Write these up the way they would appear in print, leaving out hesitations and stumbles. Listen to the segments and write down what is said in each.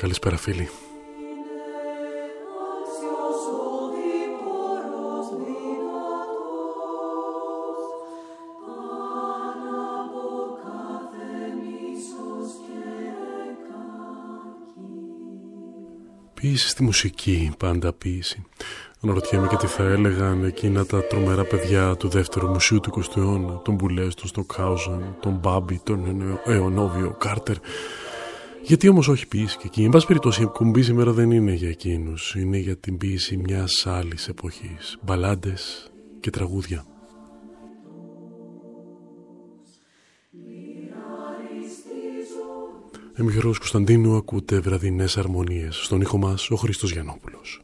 Καλησπέρα φίλοι. Ποίηση στη μουσική, πάντα ποίηση. Αναρωτιέμαι και τι θα έλεγαν εκείνα τα τρομερά παιδιά του δεύτερου μουσείου του 20ου αιώνα, τον Μπουλές, τον Στοκχάουζεν, τον Μπάμπι, τον Αιωνόβιο Κάρτερ. Γιατί όμως όχι ποίηση και εκεί? Εν πάση περιπτώσει, η εκπομπή σήμερα δεν είναι για εκείνους. Είναι για την ποίηση μιας άλλης εποχής. Μπαλάντες και τραγούδια. Είμαι Γιώργος Κωνσταντίνου, ακούτε βραδινές αρμονίες. Στον ήχο μας ο Χρήστος Γιαννόπουλος.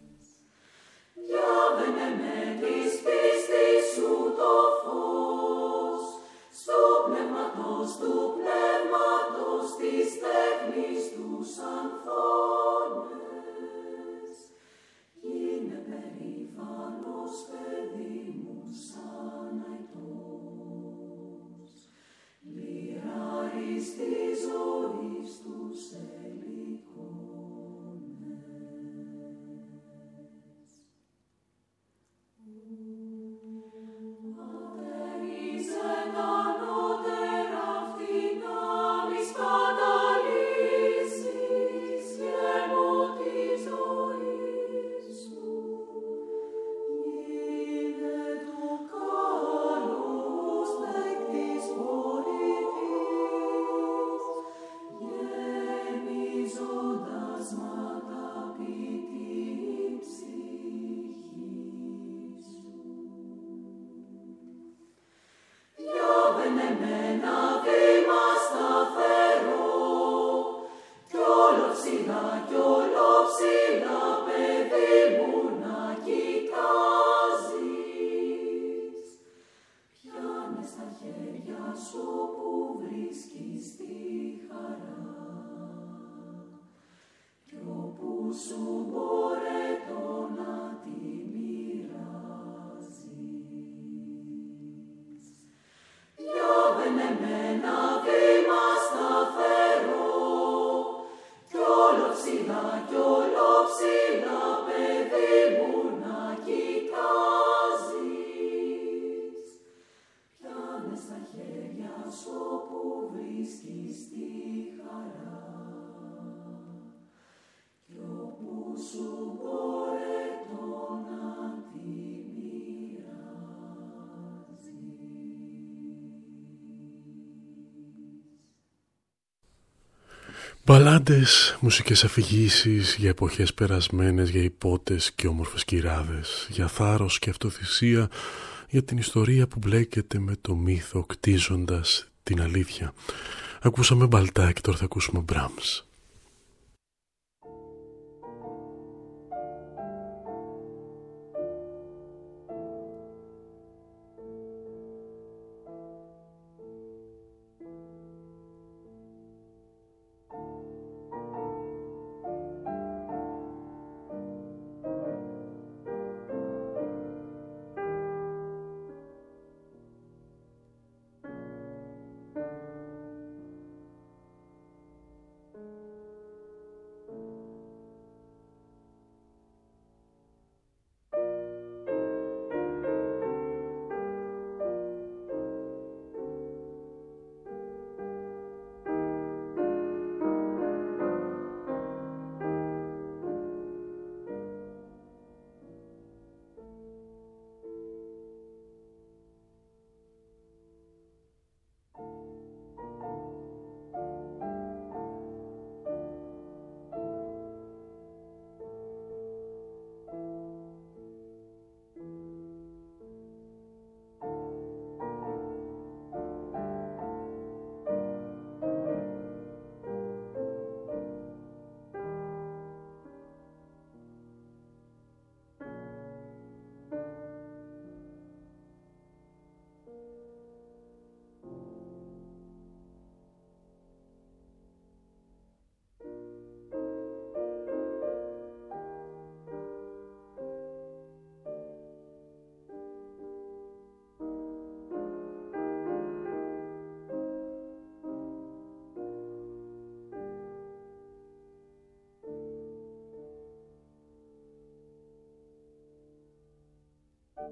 Μπαλάντες, μουσικές αφηγήσεις για εποχές περασμένες, για υπότες και όμορφες κυράδες, για θάρρος και αυτοθυσία, για την ιστορία που μπλέκεται με το μύθο κτίζοντας την αλήθεια. Ακούσαμε Μπαλτά και τώρα θα ακούσουμε Μπράμς.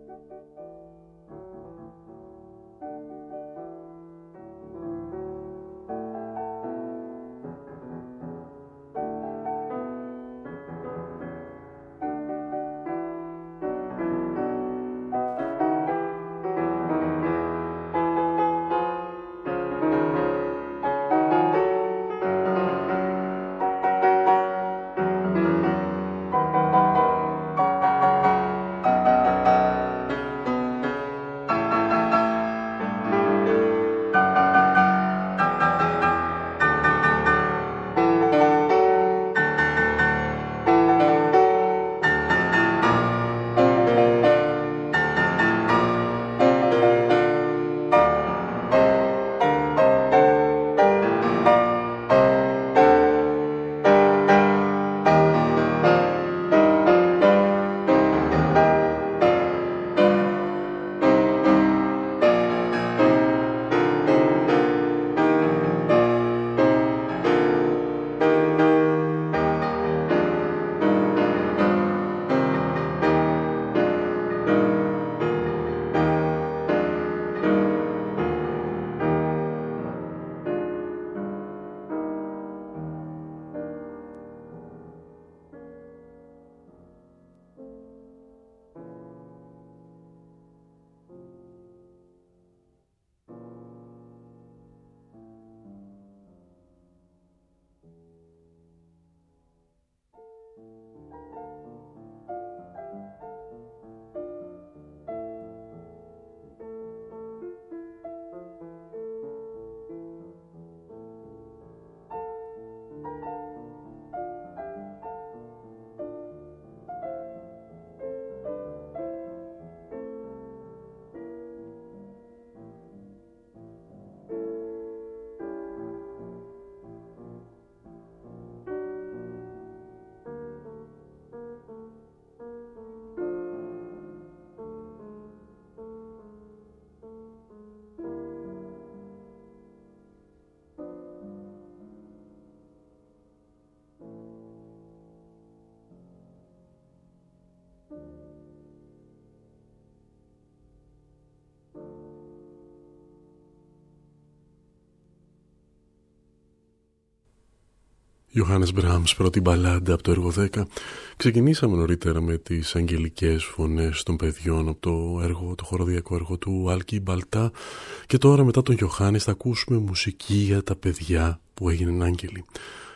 Johannes Brahms, πρώτη μπαλάντα από το έργο 10. Ξεκινήσαμε νωρίτερα με τις αγγελικές φωνές των παιδιών από το χοροδιακό έργο του Άλκη Μπαλτά, και τώρα μετά τον Ιωάννης θα ακούσουμε μουσική για τα παιδιά που έγιναν άγγελοι.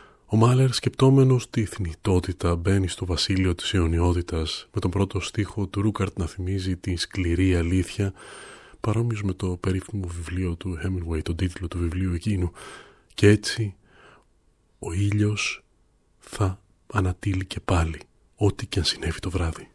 Ο Μάλερ, σκεπτόμενος τη θνητότητα, μπαίνει στο βασίλειο της αιωνιότητας, με τον πρώτο στίχο του Ρούκαρτ να θυμίζει τη σκληρή αλήθεια, παρόμοιος με το περίφημο βιβλίο του Hemingway, τον τίτλο του βιβλίου εκείνου. Και έτσι ο ήλιος θα ανατείλει και πάλι, ό,τι και αν συνέβη το βράδυ.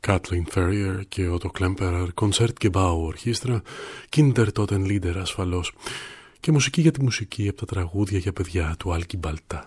Kathleen Ferrier και ο Klemperer, Concertgebouw Ορχήστρα, Kindertotenlieder ασφαλώς, και μουσική για τη μουσική από τα τραγούδια για παιδιά του Άλκη Μπαλτά.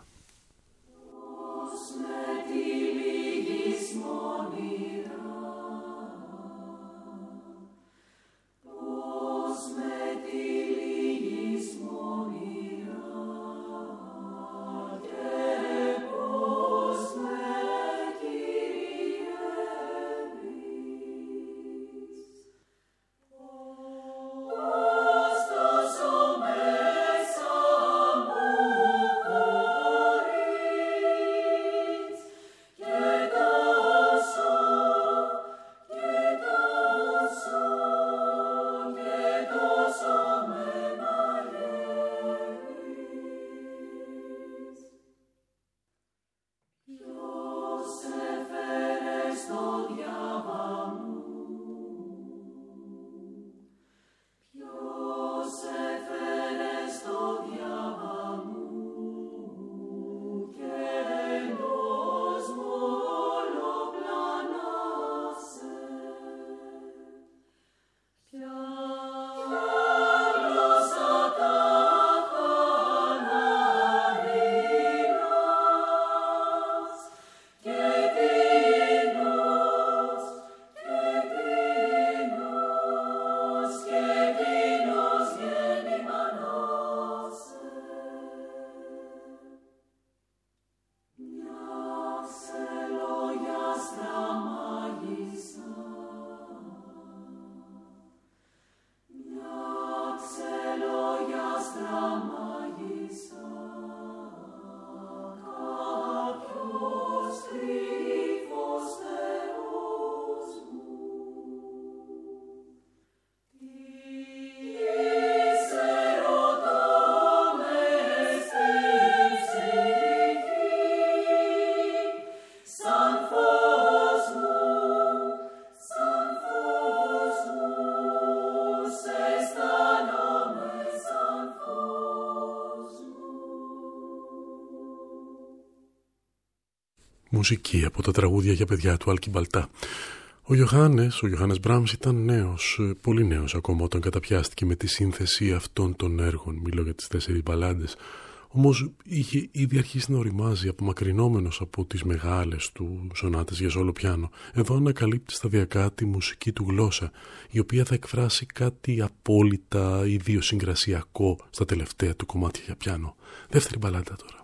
Μουσική από τα τραγούδια για παιδιά του Άλκη Μπαλτά. Ο Ιωάννης Μπράμς ήταν νέος, πολύ νέος ακόμα όταν καταπιάστηκε με τη σύνθεση αυτών των έργων. Μιλώ για τις 4 μπαλάντες. Όμως είχε ήδη αρχίσει να οριμάζει, απομακρυνόμενος από τις μεγάλες του σονάτες για σόλο πιάνο. Εδώ ανακαλύπτει σταδιακά τη μουσική του γλώσσα, η οποία θα εκφράσει κάτι απόλυτα ιδιοσυγκρασιακό στα τελευταία του κομμάτια για πιάνο. Δεύτερη μπαλάντα τώρα.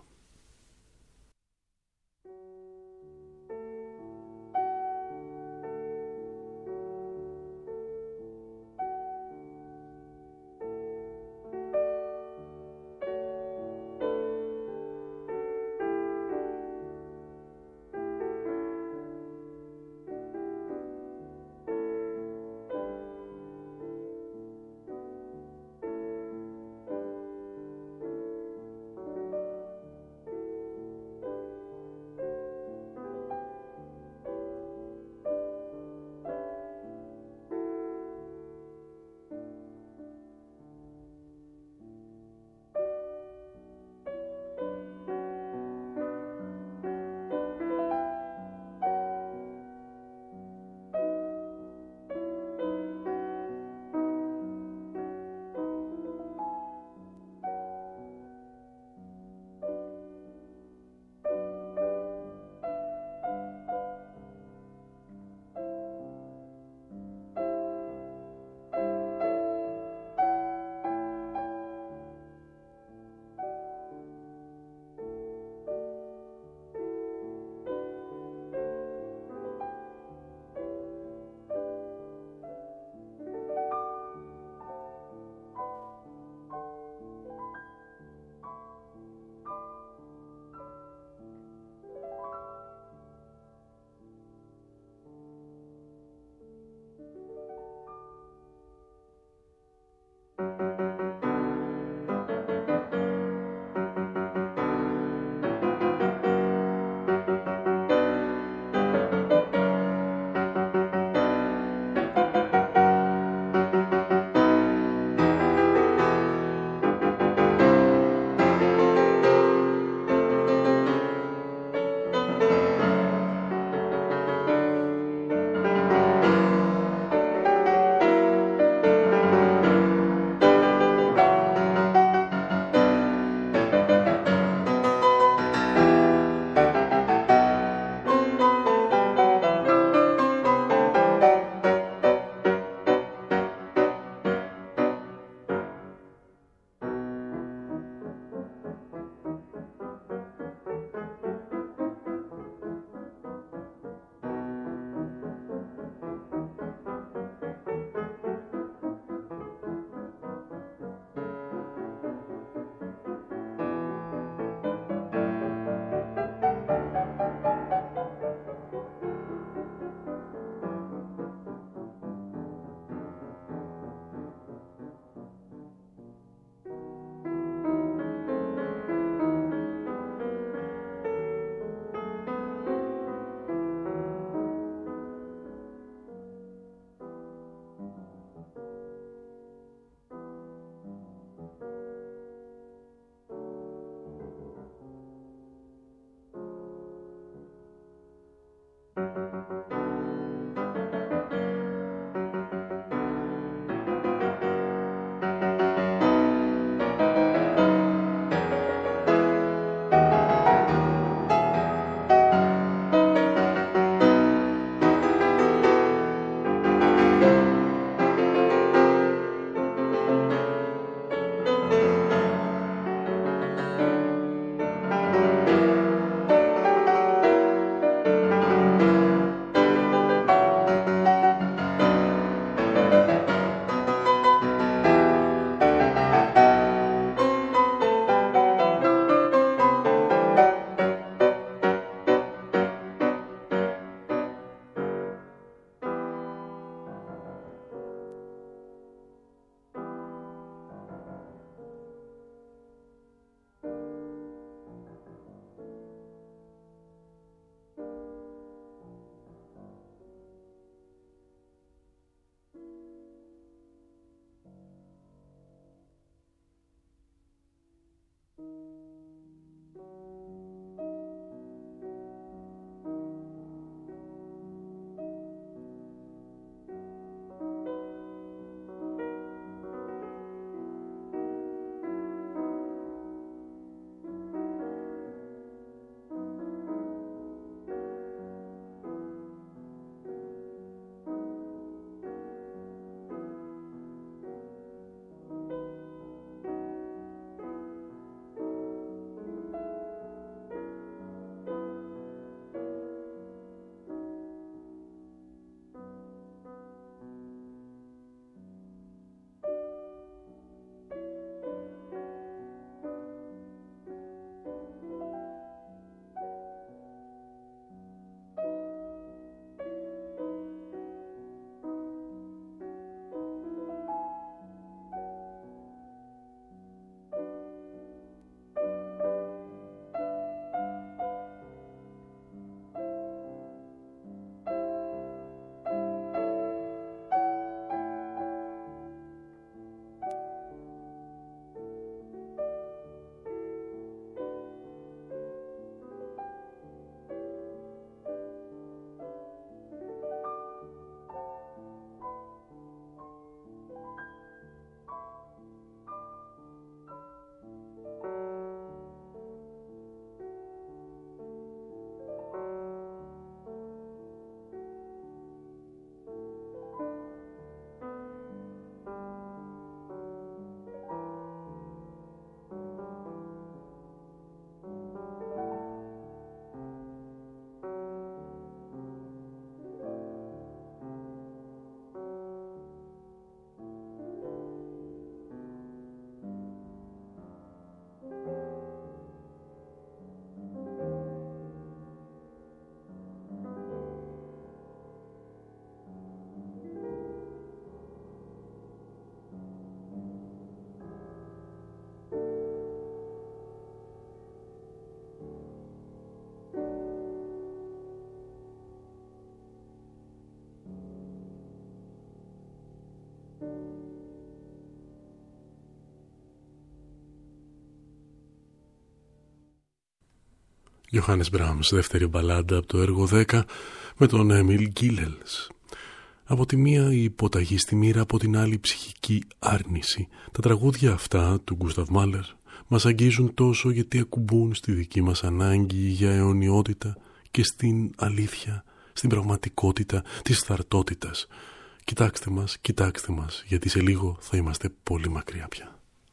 Johannes Brahms, δεύτερη μπαλάντα από το έργο 10 με τον Emil Gilels. Από τη μία η υποταγή στη μοίρα, από την άλλη η ψυχική άρνηση. Τα τραγούδια αυτά του Γκούσταβ Μάλερ μας αγγίζουν τόσο γιατί ακουμπούν στη δική μας ανάγκη για αιωνιότητα και στην αλήθεια, στην πραγματικότητα της θαρτότητας. Κοιτάξτε μας, γιατί σε λίγο θα είμαστε πολύ μακριά πια.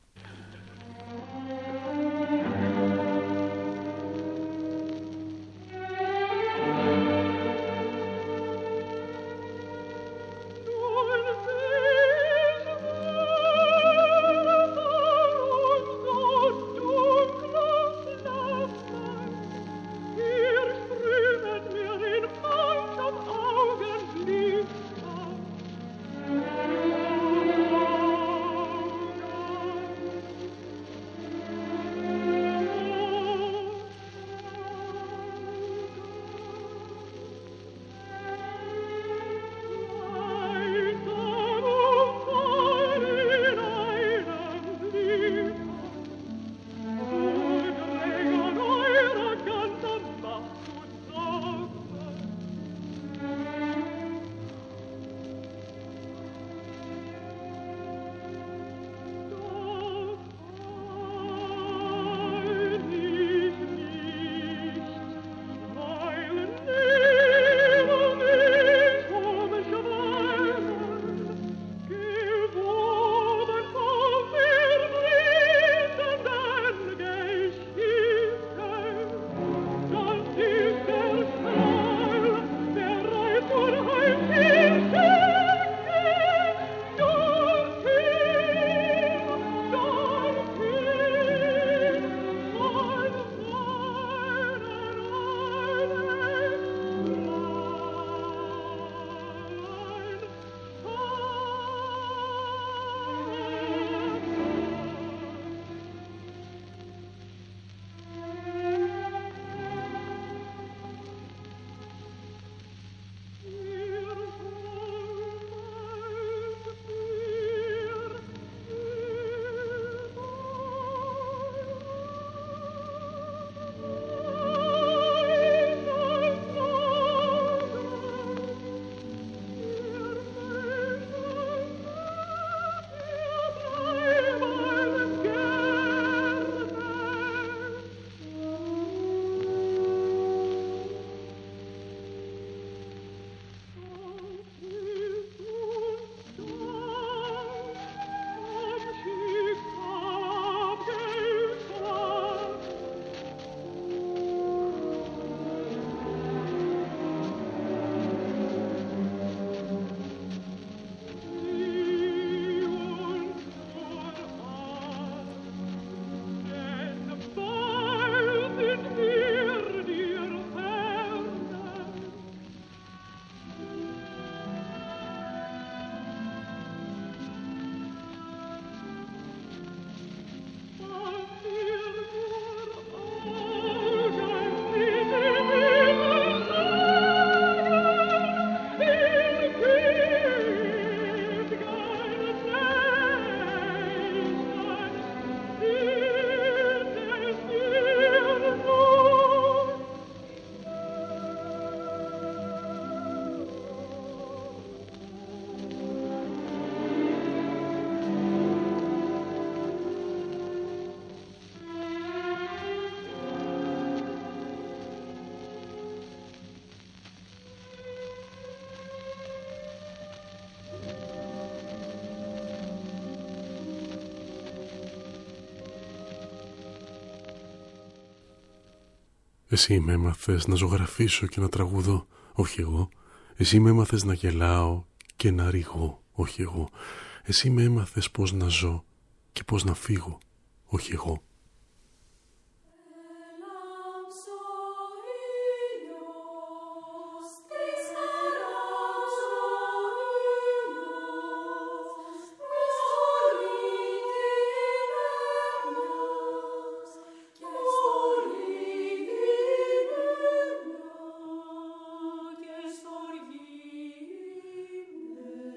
Εσύ με έμαθες να ζωγραφίσω και να τραγουδώ, όχι εγώ. Εσύ με έμαθες να γελάω και να ρηγώ, όχι εγώ. Εσύ με έμαθες πώς να ζω και πώς να φύγω, όχι εγώ.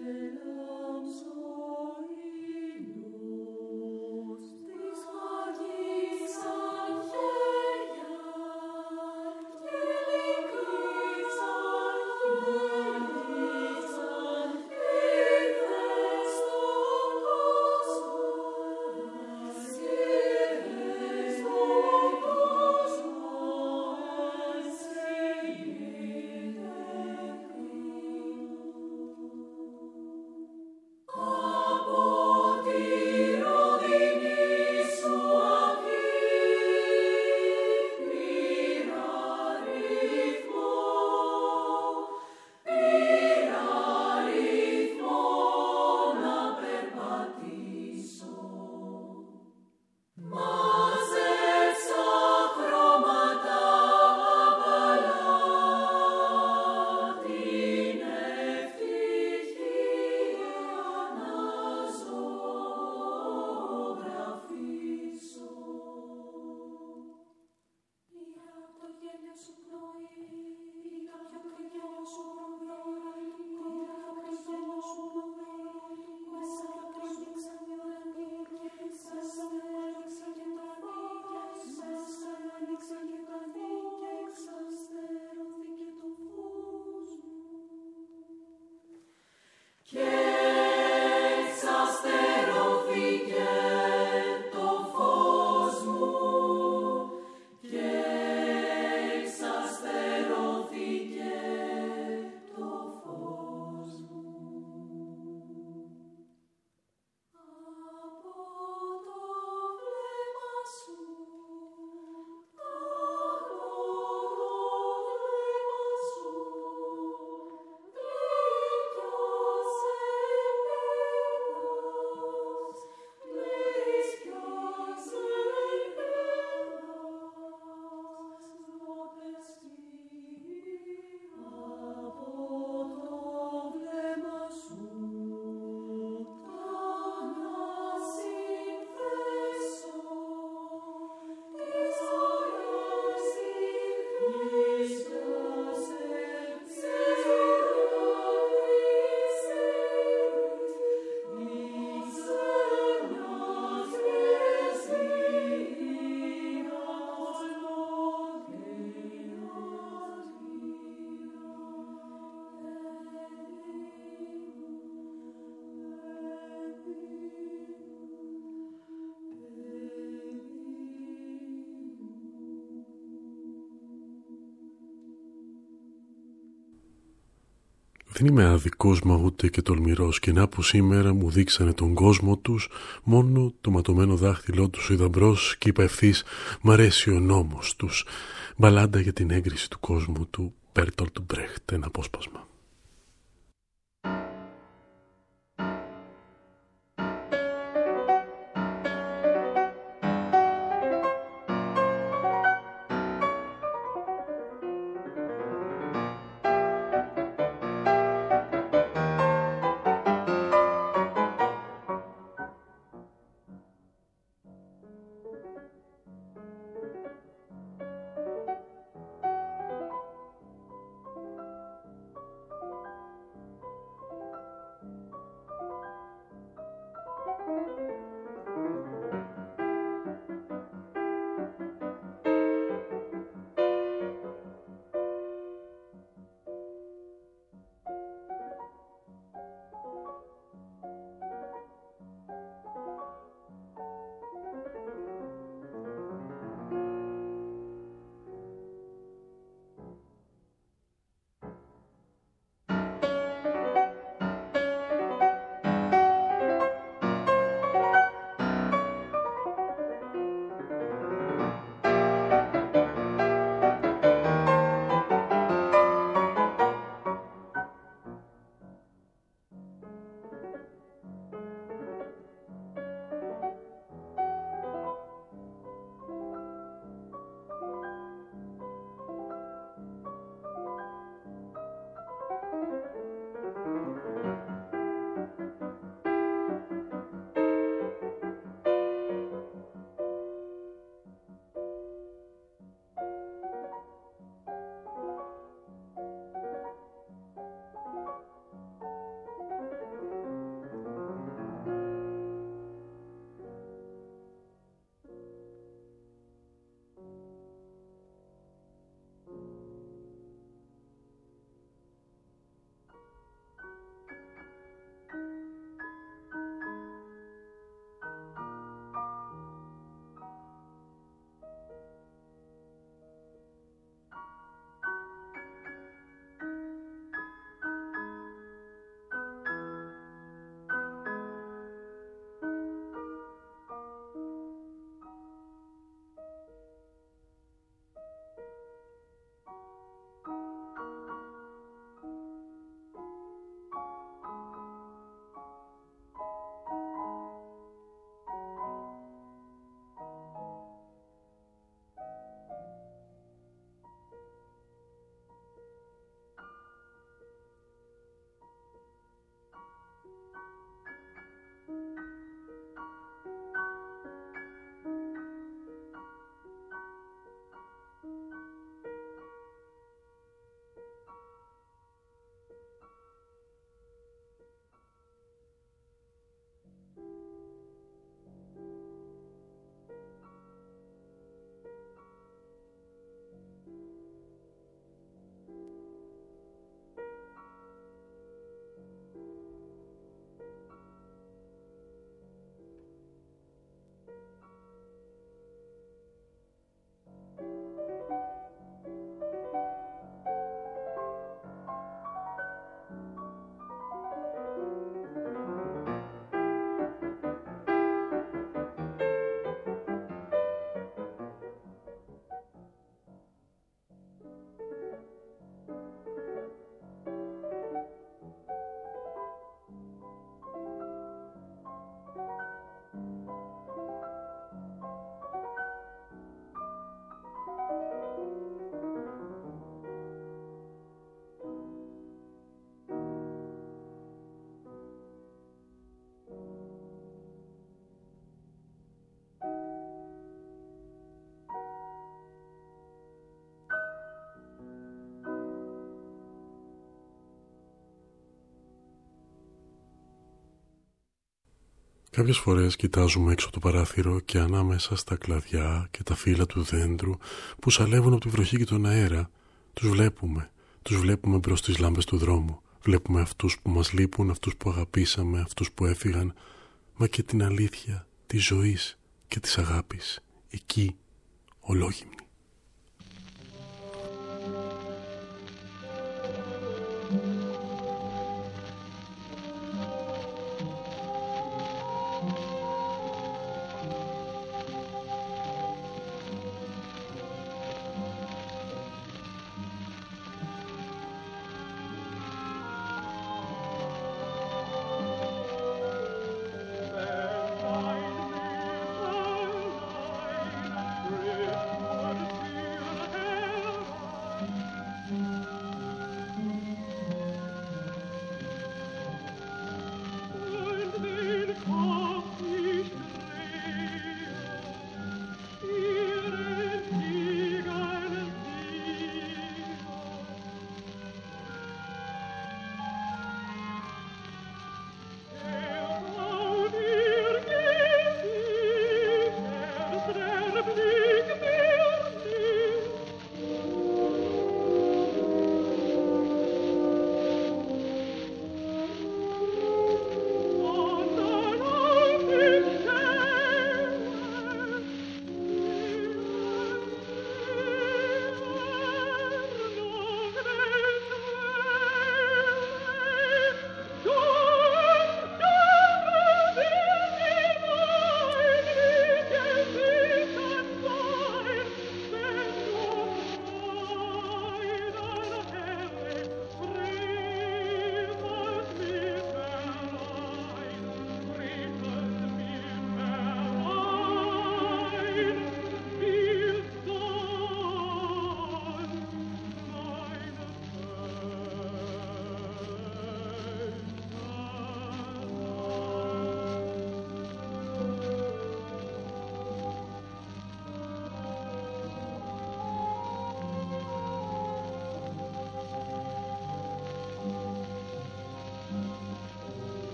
Magia Δεν είμαι άδικος μα ούτε και τολμηρός, και να που σήμερα μου δείξανε τον κόσμο τους, μόνο το ματωμένο δάχτυλό τους είδα μπρος και είπα ευθύς «Μ' αρέσει ο νόμος τους». Μπαλάντα για την έγκριση του κόσμου του Μπέρτολτ Μπρέχτ, ένα απόσπασμα. Κάποιες φορές κοιτάζουμε έξω το παράθυρο και ανάμεσα στα κλαδιά και τα φύλλα του δέντρου που σαλεύουν από τη βροχή και τον αέρα, τους βλέπουμε μπρος στις λάμπες του δρόμου. Βλέπουμε αυτούς που μας λείπουν, αυτούς που αγαπήσαμε, αυτούς που έφυγαν, μα και την αλήθεια της ζωής και της αγάπης, εκεί, ολόγυμνη.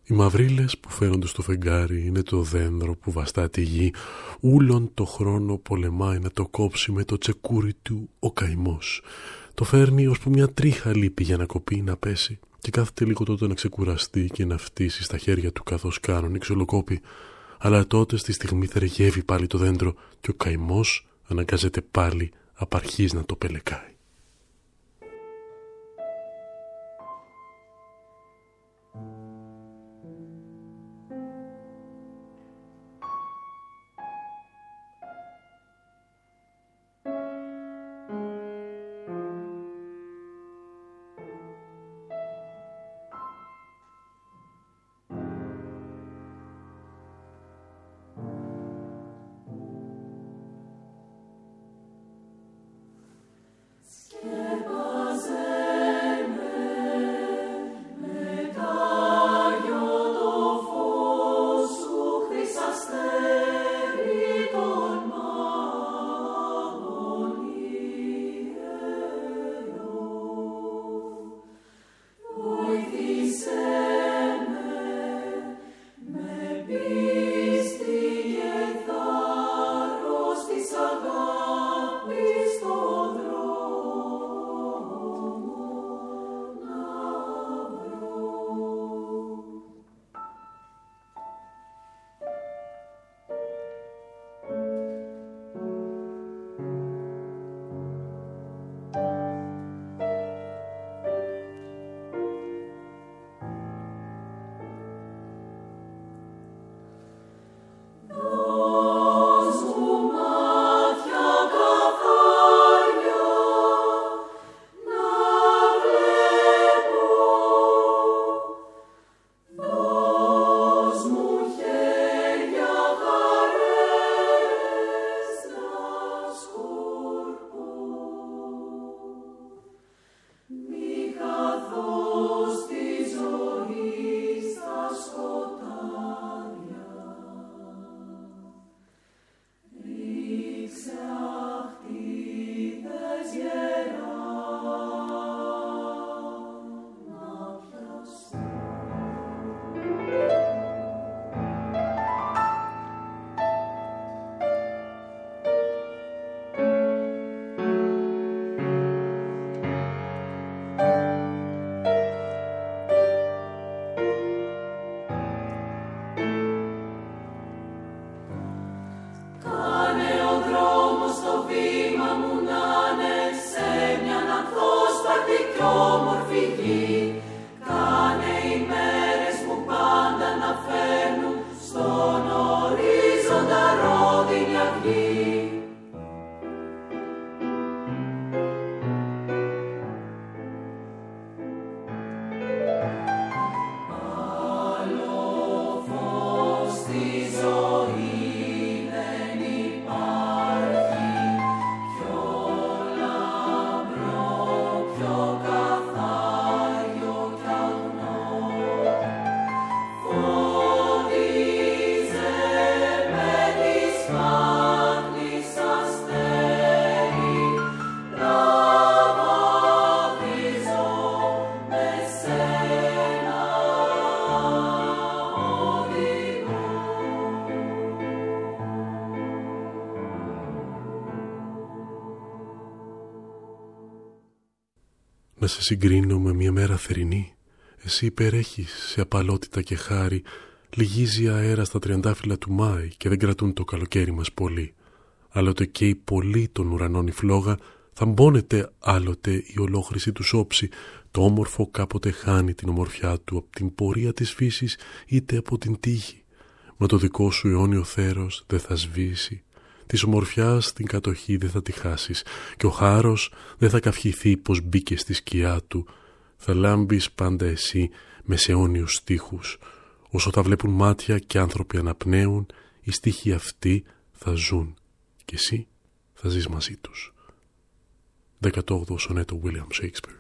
Οι μαυρίλες που φαίνονται στο φεγγάρι είναι το δένδρο που βαστά τη γη. Ούλον το χρόνο πολεμάει να το κόψει με το τσεκούρι του ο καημός. Το φέρνει ώσπου μια τρίχα λείπει για να κοπεί, να πέσει και κάθεται λίγο τότε να ξεκουραστεί και να φτύσει στα χέρια του καθώς κάνουν ξυλοκόπη. Αλλά τότε στη στιγμή θεργεύει πάλι το δέντρο και ο καημός αναγκάζεται πάλι απ' αρχής να το πελεκάει. Να σε συγκρίνω με μια μέρα θερινή. Εσύ υπερέχεις σε απαλότητα και χάρη. Λυγίζει αέρα στα τριαντάφυλλα του Μάη και δεν κρατούν το καλοκαίρι μας πολύ. Άλλοτε καίει πολύ των ουρανών η φλόγα, θαμπώνεται άλλοτε η ολόχρηση του όψη. Το όμορφο κάποτε χάνει την ομορφιά του από την πορεία της φύσης είτε από την τύχη. Μα το δικό σου αιώνιο θέρος δεν θα σβήσει. Της ομορφιάς την κατοχή δεν θα τη χάσεις και ο χάρος δεν θα καυχηθεί πως μπήκε στη σκιά του. Θα λάμπεις πάντα εσύ με σε αιώνιους στίχους. Όσο τα βλέπουν μάτια και άνθρωποι αναπνέουν, οι στίχοι αυτοί θα ζουν και εσύ θα ζεις μαζί τους. 18ο σονέτο William Shakespeare.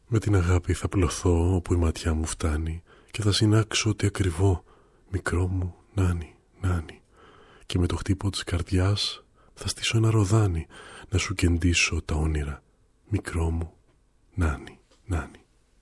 Με την αγάπη θα πλωθώ όπου η ματιά μου φτάνει και θα συνάξω ότι ακριβό, μικρό μου Νάνι, Νάνι. Και με το χτύπο της καρδιάς θα στήσω ένα ροδάνι να σου κεντήσω τα όνειρα, μικρό μου Νάνι, Νάνι.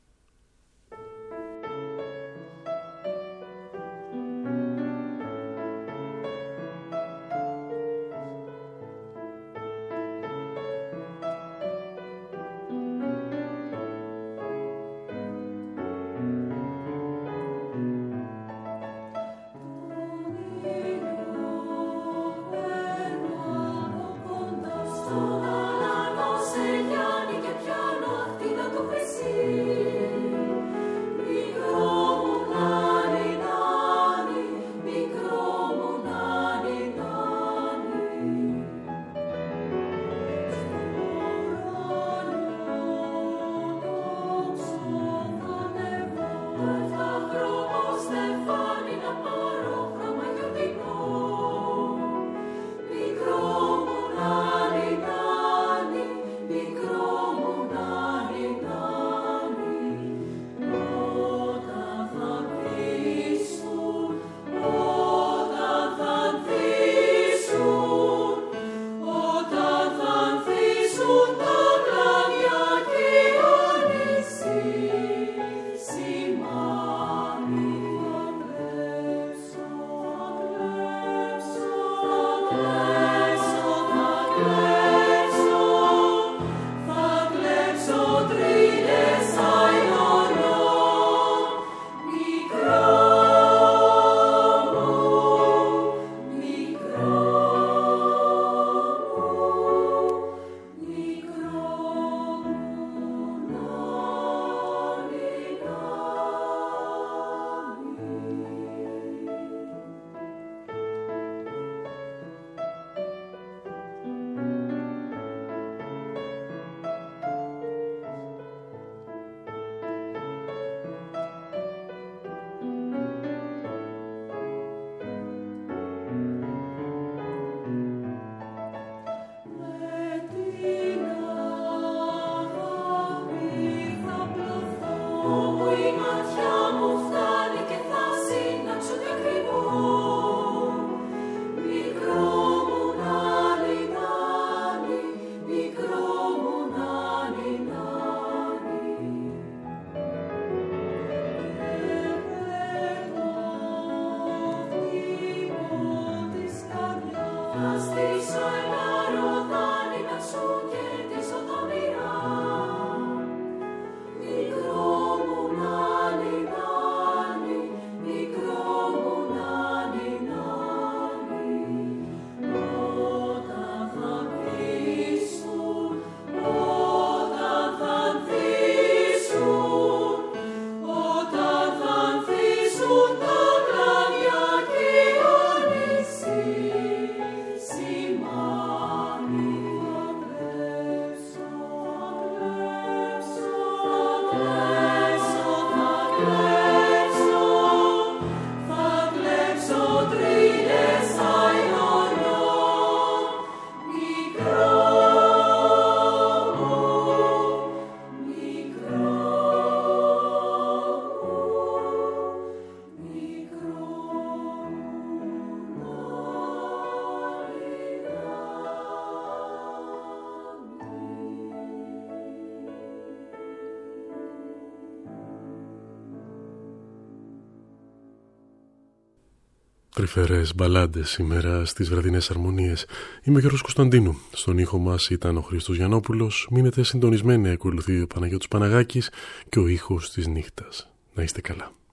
Τρυφερές μπαλάντες σήμερα στις βραδινές αρμονίες. Είμαι ο Γιώργος Κωνσταντίνου. Στον ήχο μας ήταν ο Χρήστος Γιαννόπουλος. Μείνετε συντονισμένοι, ακολουθεί ο Παναγιώτης Παναγάκης και ο ήχος της νύχτας. Να είστε καλά.